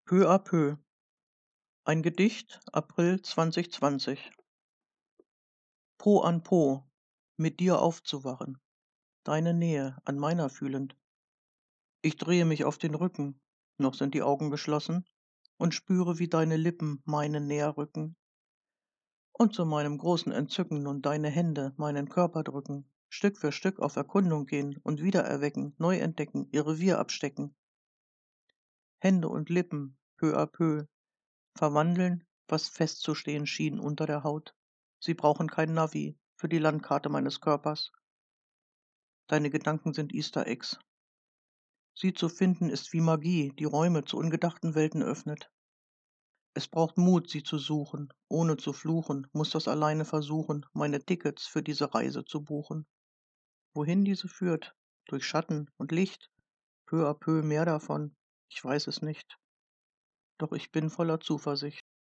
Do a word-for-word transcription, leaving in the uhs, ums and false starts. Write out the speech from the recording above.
Peu à peu. Ein Gedicht, April zweitausendzwanzig. Po an Po, mit dir aufzuwachen, deine Nähe an meiner fühlend. Ich drehe mich auf den Rücken, noch sind die Augen geschlossen, und spüre, wie deine Lippen meine näher rücken. Und zu meinem großen Entzücken nun deine Hände meinen Körper drücken, Stück für Stück auf Erkundung gehen und wiedererwecken, neu entdecken, ihr Revier abstecken. Hände und Lippen, peu à peu, verwandeln, was festzustehen schien unter der Haut. Sie brauchen kein Navi für die Landkarte meines Körpers. Deine Gedanken sind Easter Eggs. Sie zu finden ist wie Magie, die Räume zu ungedachten Welten öffnet. Es braucht Mut, sie zu suchen, ohne zu fluchen, muss das alleine versuchen, meine Tickets für diese Reise zu buchen. Wohin diese führt, durch Schatten und Licht, peu à peu mehr davon, ich weiß es nicht. Doch ich bin voller Zuversicht.